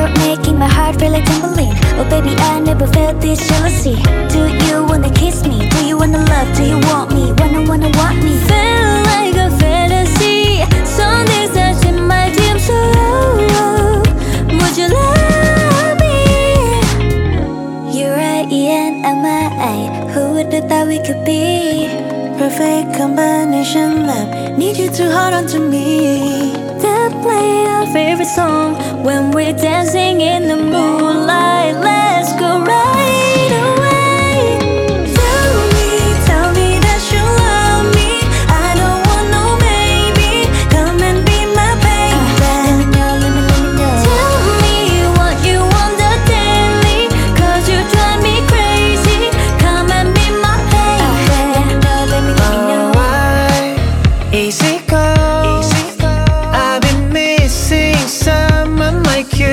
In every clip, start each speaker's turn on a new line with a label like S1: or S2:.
S1: You're making my heart feel like tumbling. Oh baby, I never felt this jealousy. Do you wanna kiss me? Do you wanna love? Do you want me? Wanna want me?
S2: Feel like a fantasy. Some days I see my dreams so low. Would you love me?
S1: You're I, and I'm I. Who would have thought we could be?
S3: Perfect combination, love. Need you to hold on to me.
S2: Then play our favorite song when we're dancing in the moonlight. Let's go right away.
S3: Tell me that you love me. I don't want no maybe. Come and be my baby.
S1: Let me know.
S2: Tell me what you want the daily, 'cause you drive me crazy. Come and be my baby.
S1: Let me know.
S3: Alright, easy go. I've been missing someone like you.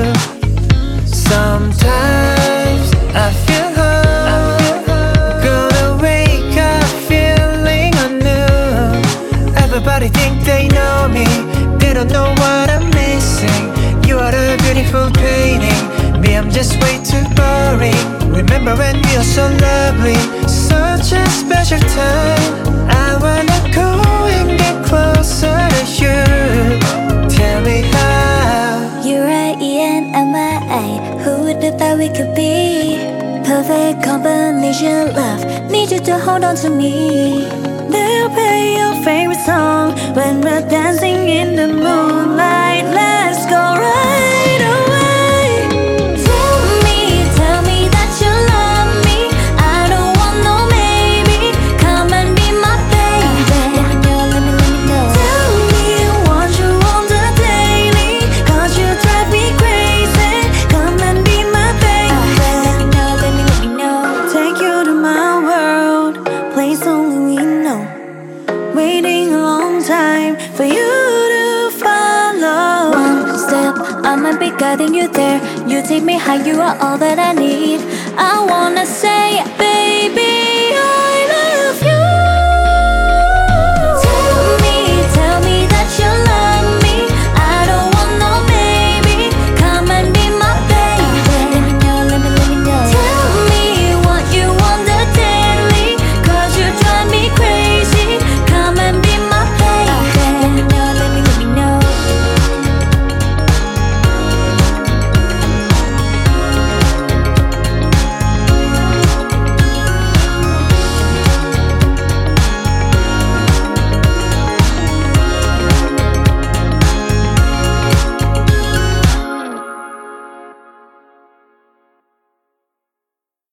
S3: Sometimes I feel home. Gonna wake up feeling anew. Everybody think they know me. They don't know what I'm missing. You are a beautiful painting. Me, I'm just way too boring. Remember when we were so lovely? Such a special time. I wanna go and get closer to you. Tell me how.
S1: You're I, and I'm I. Who would have thought we could be?
S2: Perfect combination, love. Need you to hold on to me. They'll play your favorite song when we're dancing in the moonlight. Let's go right away. Tell me that you love me. I don't want no maybe. Come and be my baby.
S1: Let me know.
S2: Tell me what you want the daily, 'cause you drive me crazy. Come and be my baby.
S1: Let me know.
S2: Take you to my world, place only we know. Waiting a long time for you to follow. One step, I might be guiding you there. You take me high, you are all that I need. I wanna say, baby,